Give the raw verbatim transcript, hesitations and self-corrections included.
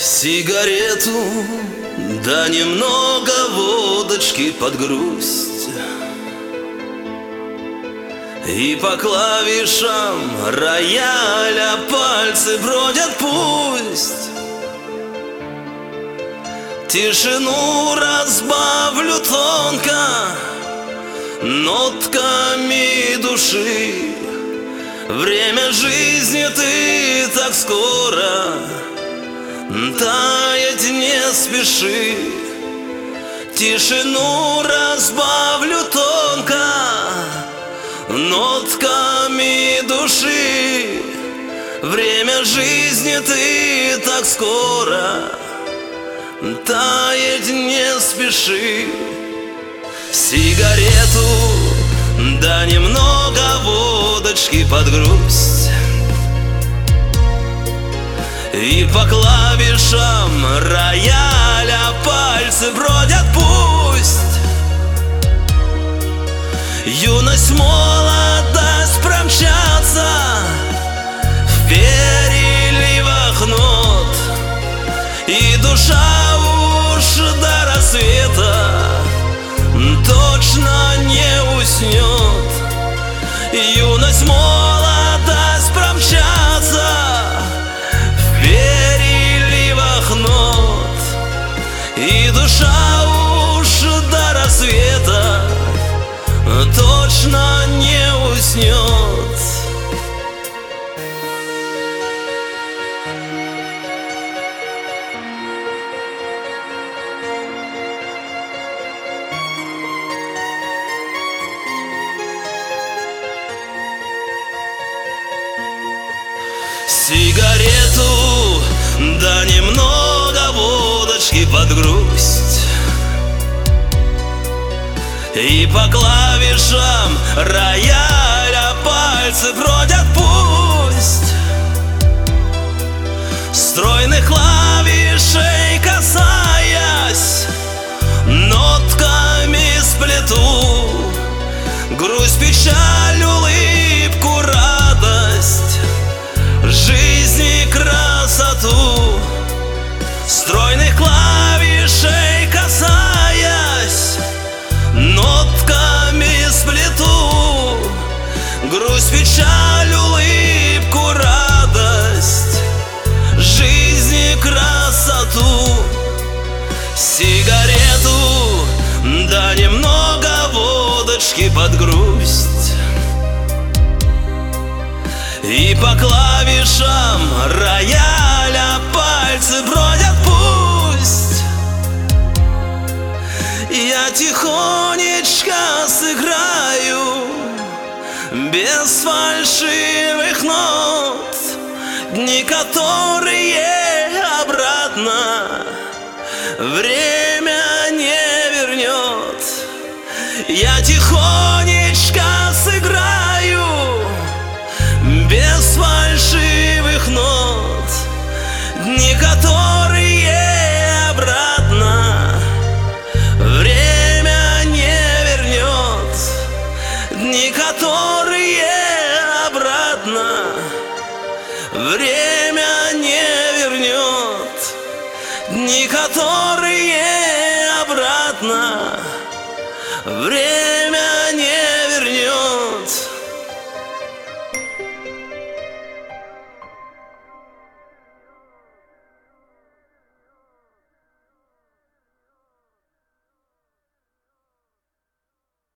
Сигарету, да немного водочки под грусть, и по клавишам рояля пальцы бродят пусть. Тишину разбавлю тонко нотками души. Время жизни ты так скоро таять не спеши. Тишину разбавлю тонко нотками души. Время жизни ты так скоро таять не спеши. Сигарету, да немного водочки под грусть, и по клавишам рояля пальцы бродят пусть. Юность, молодость промчатся в переливах нот, и душа уж до рассвета точно не уснет. Юность, молодость промчатся в переливах нот, и душа уж до рассвета точно не уснет. Сигарету, да немного водочки под грусть, и по клавишам рояля пальцы бродят пусть. Стройных клавишей касаясь, нотками сплету грусть, печаль, улыбку, радость, жизни красоту. Стройных клавишей касаясь, нотками сплету грусть, печаль, улыбку, радость, жизни красоту. Сигарету, да немного водочки под грусть, и по клавишам рояля пальцы бродят пусть. Я тихонечко сыграю без фальшивых нот дни, которые обратно время не вернет. Я тихонечко сыграю без фальшивых нот дни, которые обратно время не вернет. Дни, которые обратно время не вернет. Дни, которые обратно время